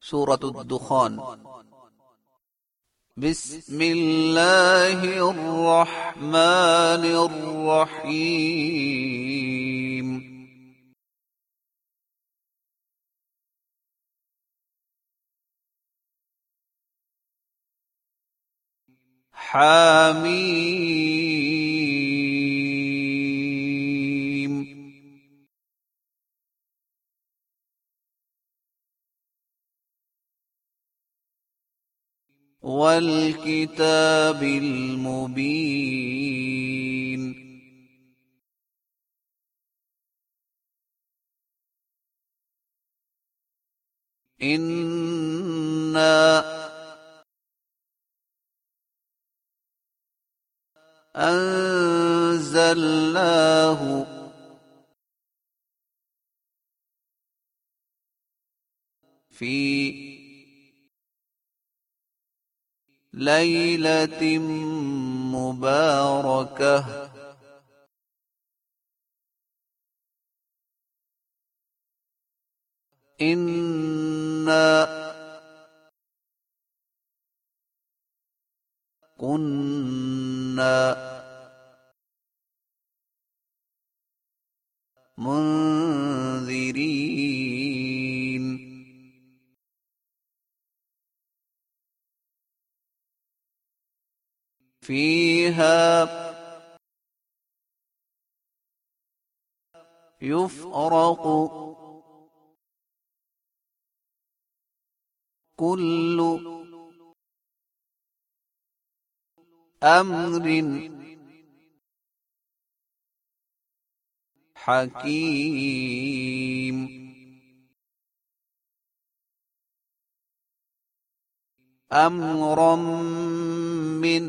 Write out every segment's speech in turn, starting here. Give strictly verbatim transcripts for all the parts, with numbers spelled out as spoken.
सूरतुद्दुखान। बिस्मिल्लाहिर रहमानिर रहीम। हामीम। वल किताबिल मुबीन। इन्ना अंज़लनाहु फी लैलतिम मुबारकह। इन्ना कुन्ना मुंज़िरीन। फीहा युफ़रक़ु कुल्लु अम्रिन हकीम। अम्रम मिन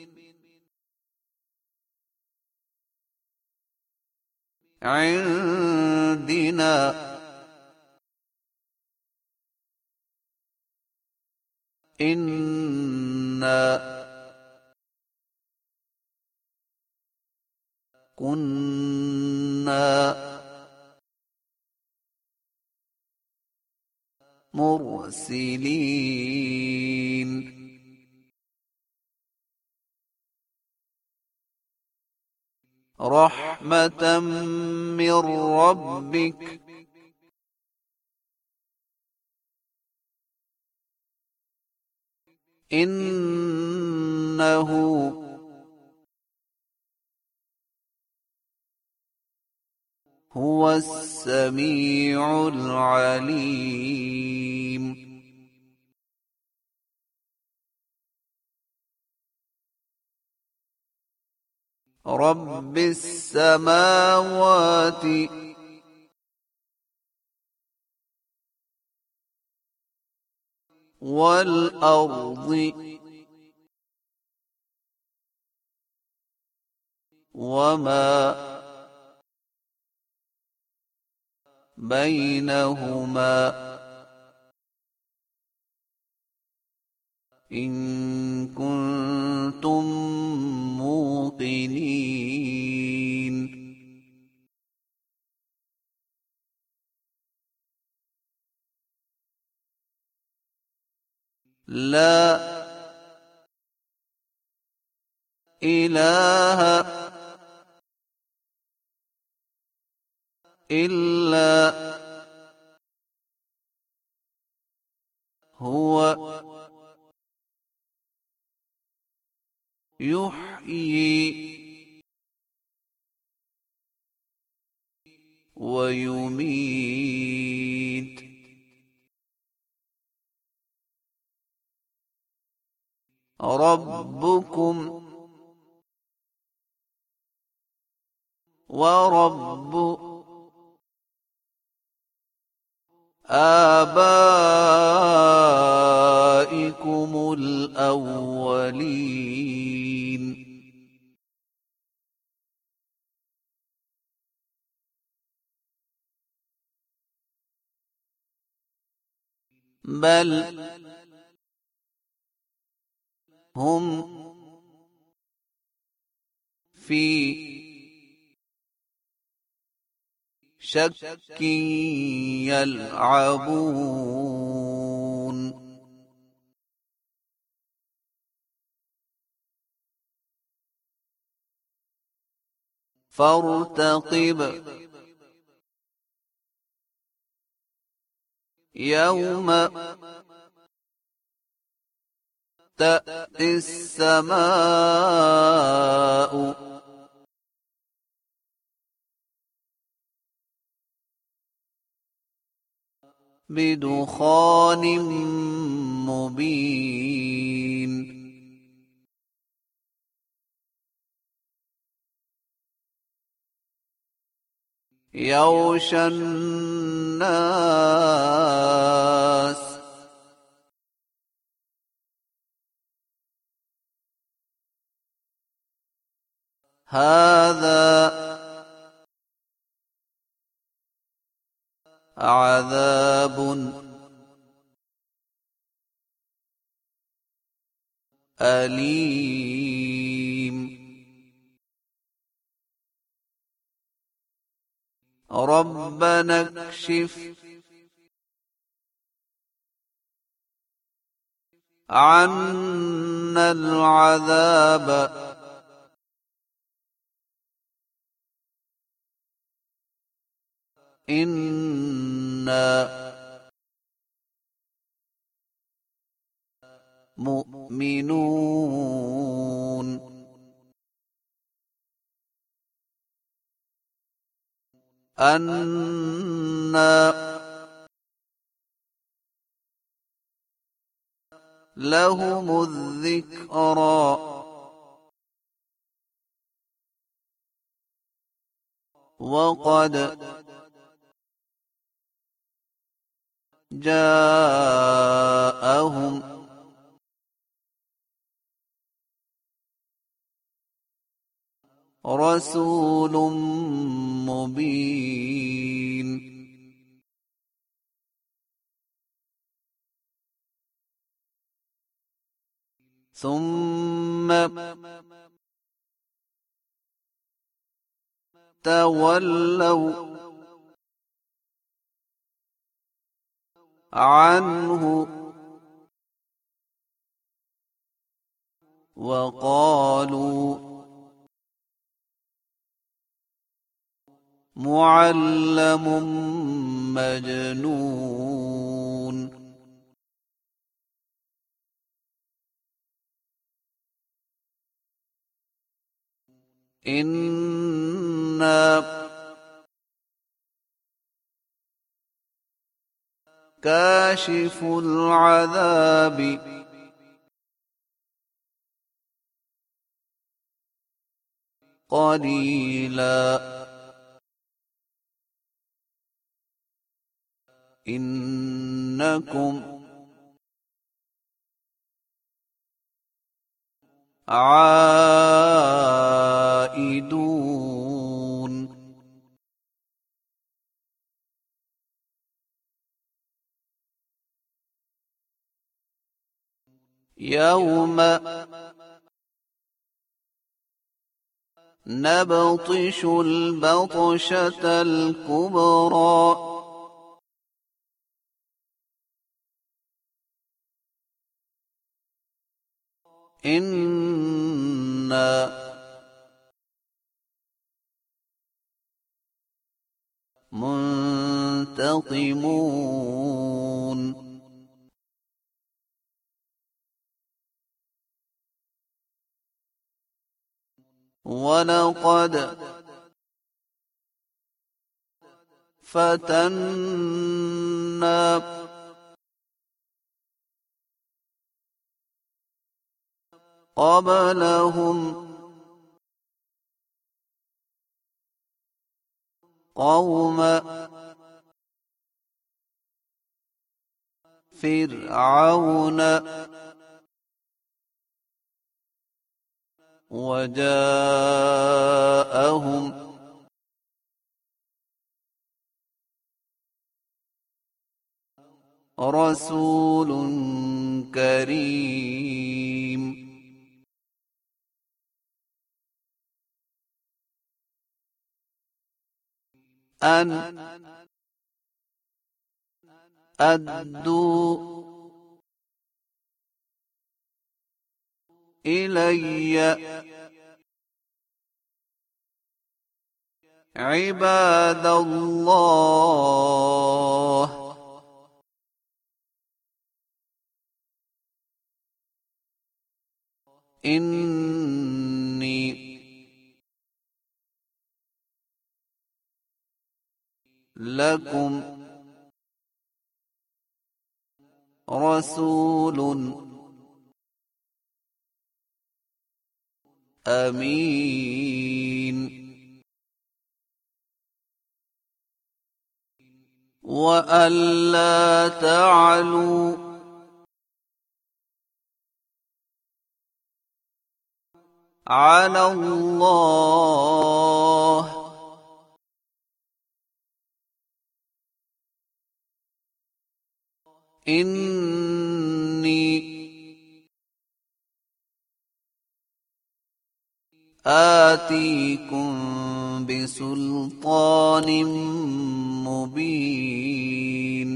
इंदिना इन्ना कुन्ना मुरसिलीन। रहमतम मिर रब्बिक इन्नहु हुवस समीउल अलीम। रब्बिस समावाति वल अर्ज़ि वमा बैनहुमा इन कुंतुम मूक़िनीन। ला इलाहा इल्ला हुवा युह्यी व युमीत। रब्बुकुम व रब्बु आबाइकुमुल अव्वलीन। बल हुम फी शक्किन यलअबून। فارتقب يوم تأتي السماء بدخان مبين يغشى الناس هذا عذاب أليم ربنا اكشف عنا العذاب إنا مؤمنون أنى لهم الذكرى وقد جاءهم رسول مبين ثم تولوا عنه وقالوا معلم مجنون إنا كاشف العذاب قليلا إنكم عائدون يوم نبطش البطشة الكبرى إنا منتقمون ولقد فتنا قبلهم قوم فرعون وجاءهم رسول كريم أن أدوا إلي عباد الله إني لكم رسول أمين وألا تعلوا على الله إني آتيكم بسلطان مبين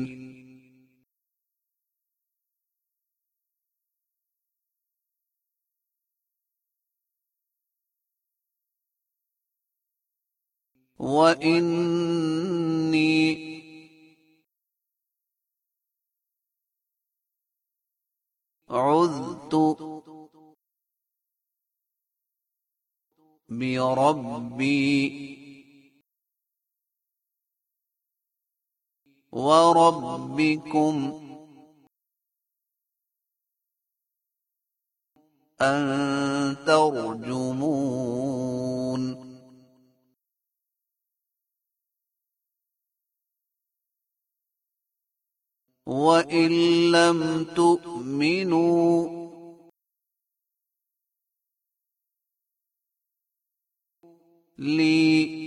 وإني عذت بربي وربكم أن ترجمون وإن لم تؤمنوا لي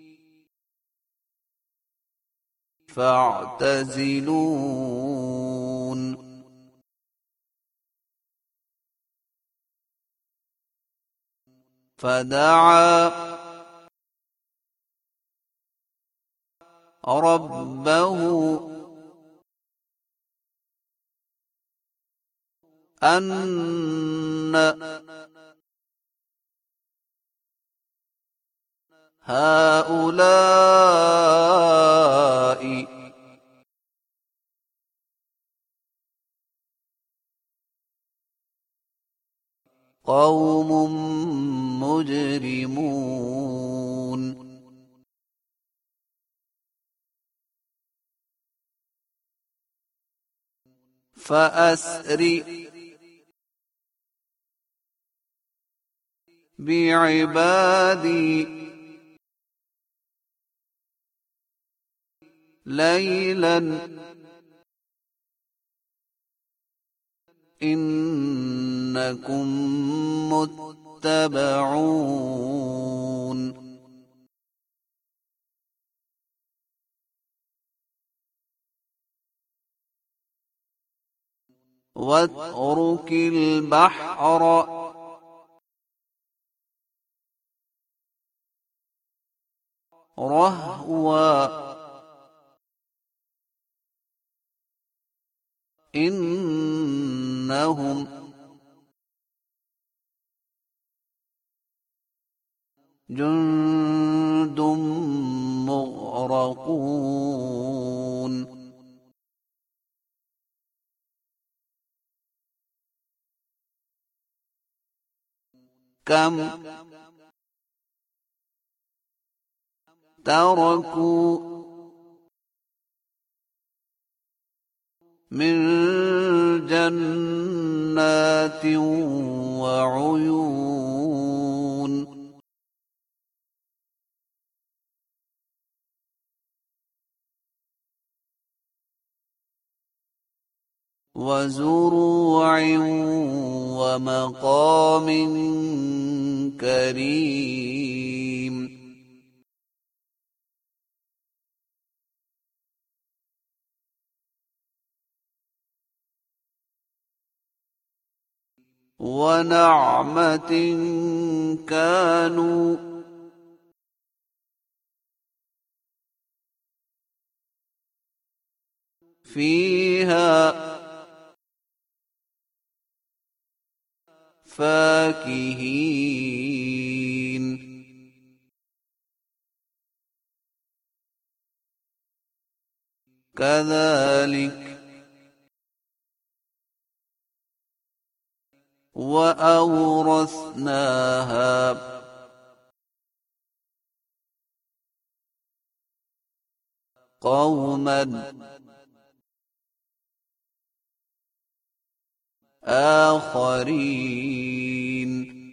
فاعتزلون فدعا ربه أن هؤلاء قوم مجرمون فأسر بعبادي ليلا إنكم متبعون واترك البحر رهوا إنهم جند مغرقون كم تركوا من جنات وعيون وزروع ومقام كريم ونعمة كانوا فيها فاكهين كذلك وأورثناها قوما آخرين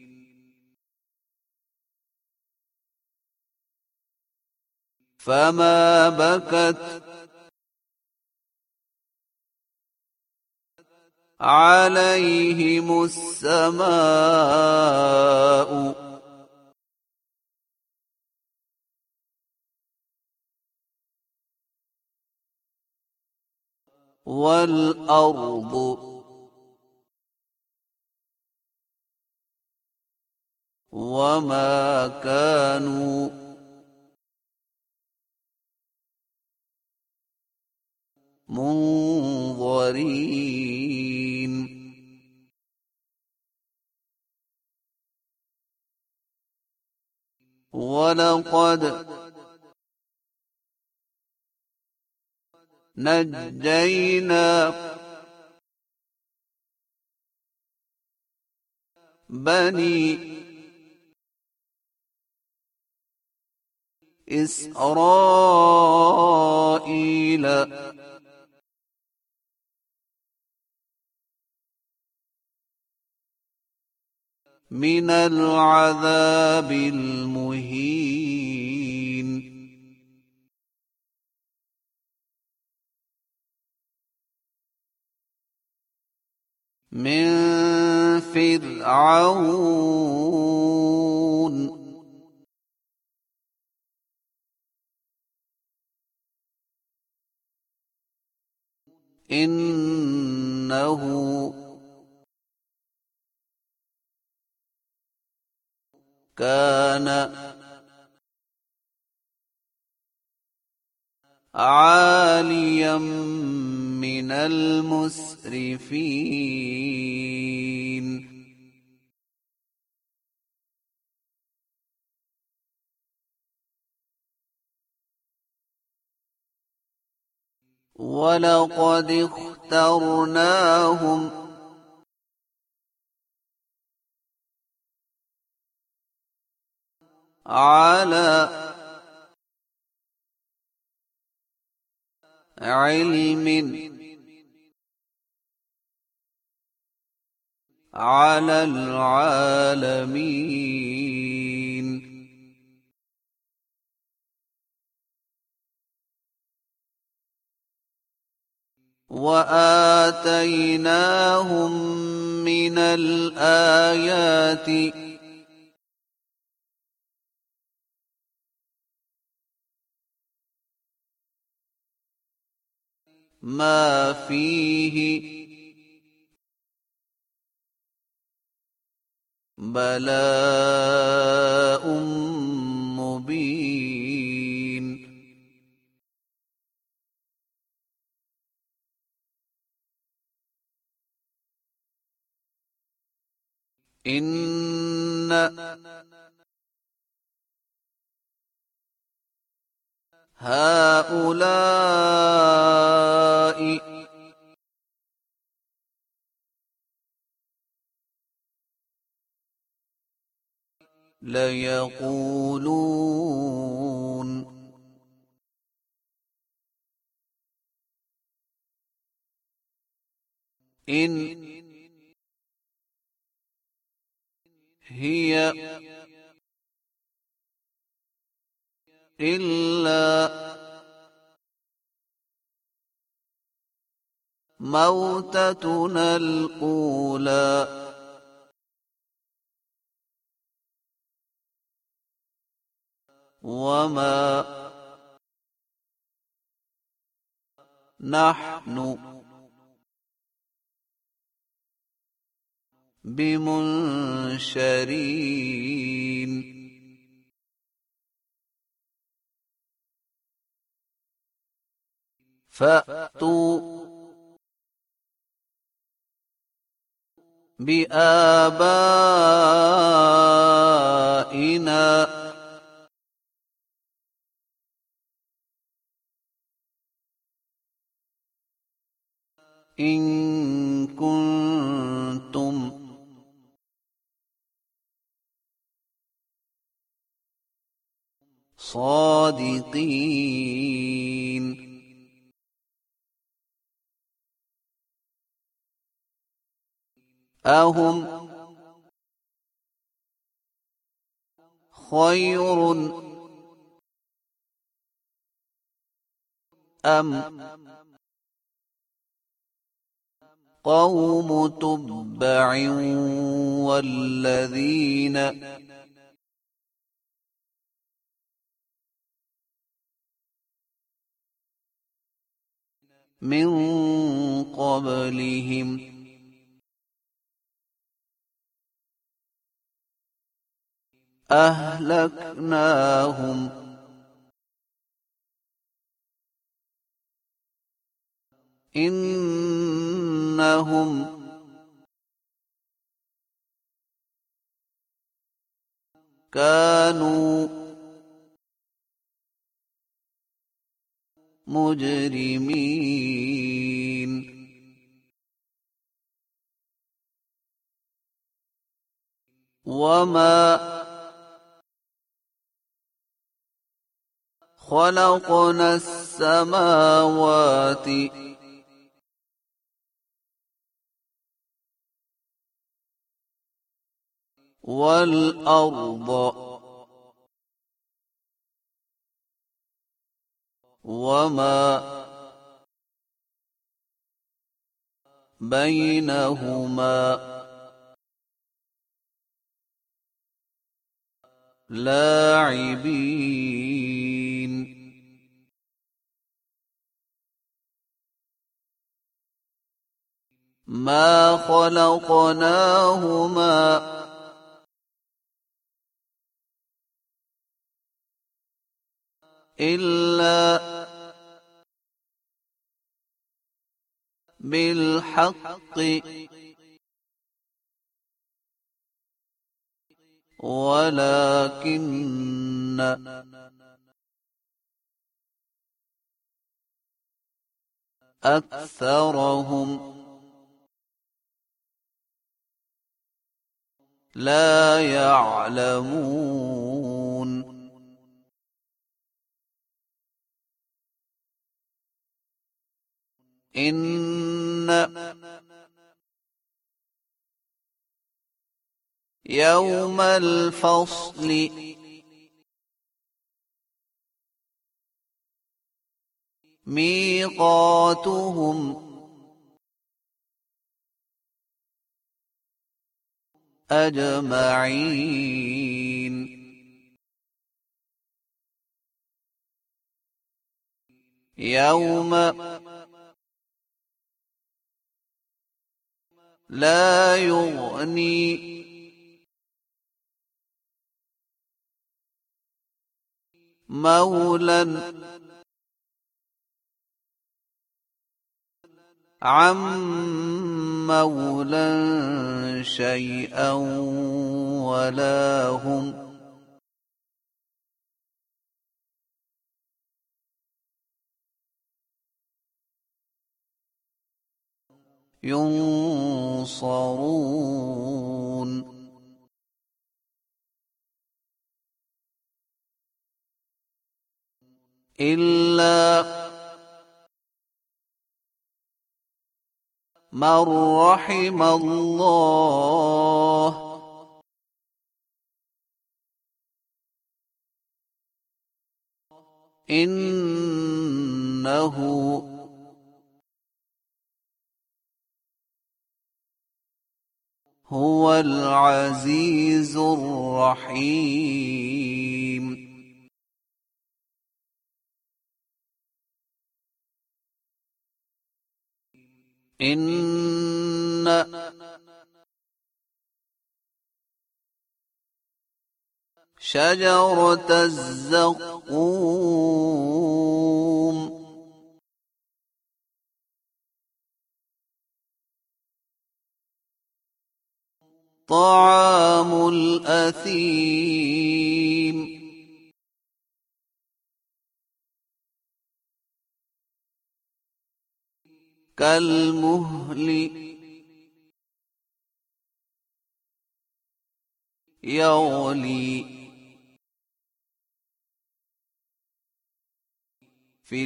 فما بكت عليهم السماء والأرض وما كانوا منظرين ولقد نجينا بني إسرائيل من العذاب المهين من فرعون إنه كان عاليا من المسرفين ولقد اخترناهم على علم على العالمين وآتيناهم من الآيات ما فيه بلاء مبين إن هؤلاء ليقولون إن هي إلا موتتنا الأولى وما نحن بمنشرين فأتوا بآبائنا إن كنتم صادقين أهم خير أم قوم تبع والذين من قبلهم أهلكناهم إنهم كانوا مجرمين وما خلقنا السماوات والأرض وما بينهما لاعبين ما خلقناهما إلا بالحق ولكن أكثرهم لا يعلمون إن يوم الفصل ميقاتهم أجمعين يوم لا يغني مولى عن مولى شيئا ولا هم ينصرون إلا من رحم الله إنه هو العزيز الرحيم إن شجرة الزقوم طعام الأثيم كالمهل يغلي في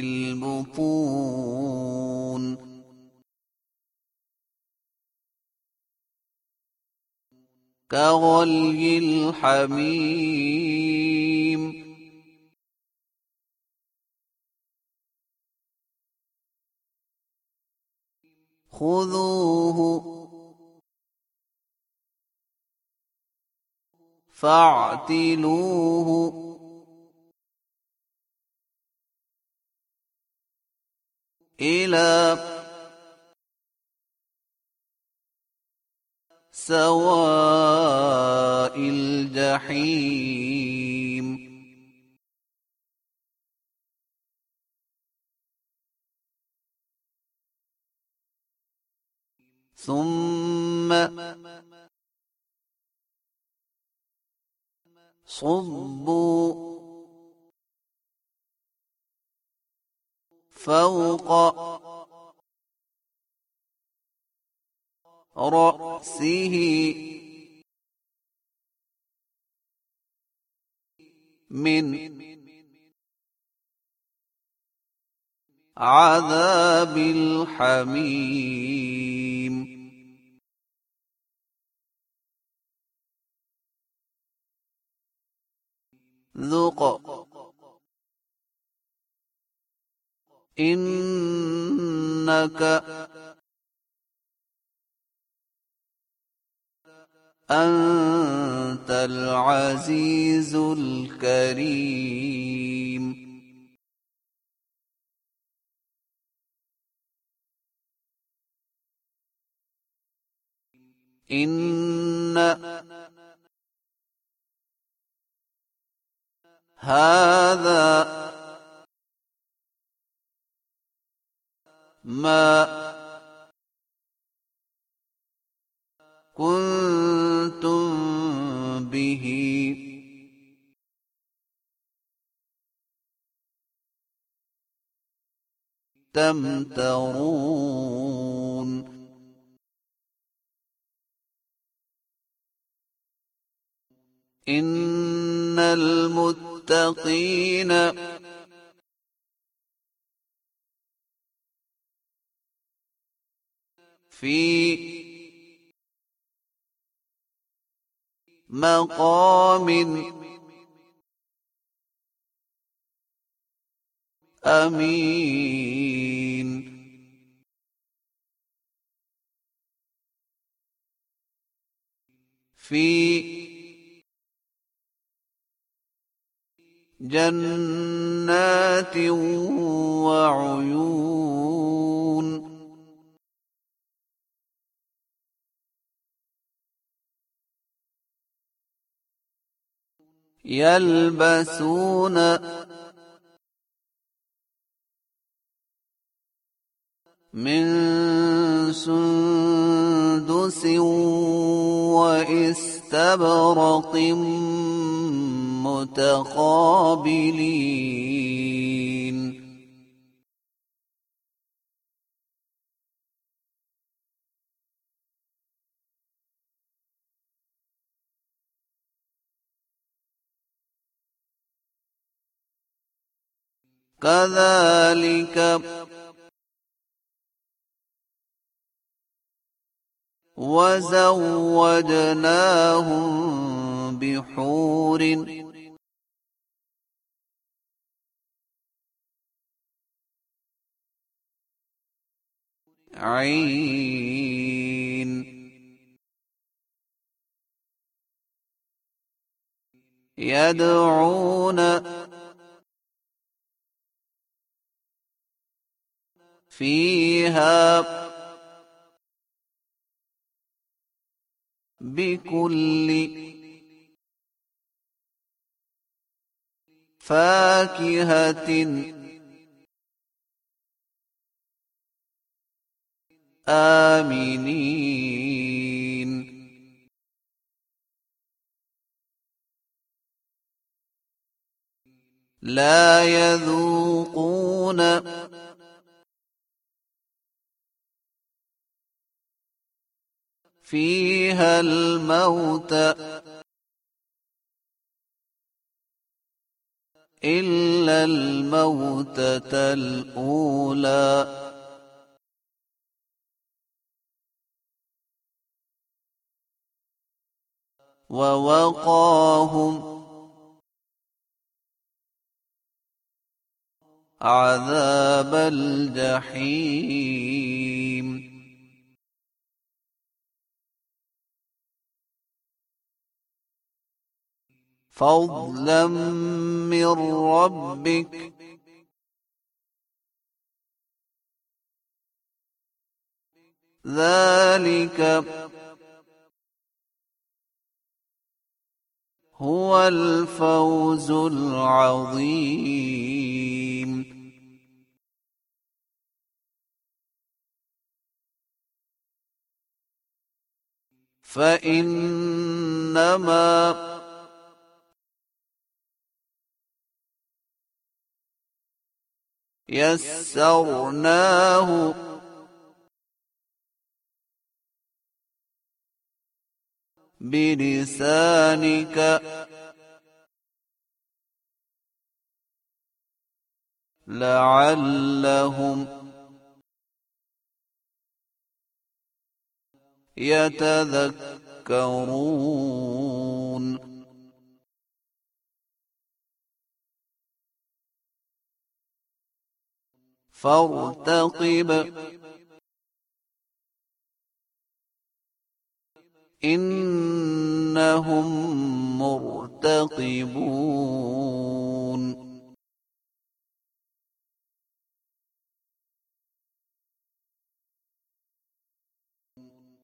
البطون كغلي الحميم خذوه فاعتلوه إلى سواء الجحيم ثم صبوا فوق رأسه من عذاب الحميم ذق إنك أنت العزيز الكريم إن هذا ما كنتم به تمترون إن المتقين في مقام أمين في جنات وعيون يلبسون من سندس وإستبرق متقابلين كذلك وزوجناهم بحور عين يدعون فيها بكل فاكهة آمنين لا يذوقون فيها الموتى إلا الموتة الأولى ووقاهم عذاب الجحيم فضلا من ربك ذلك هو الفوز العظيم فإنما يسرناه بلسانك لعلهم يتذكرون فارتقب إنهم مرتقبون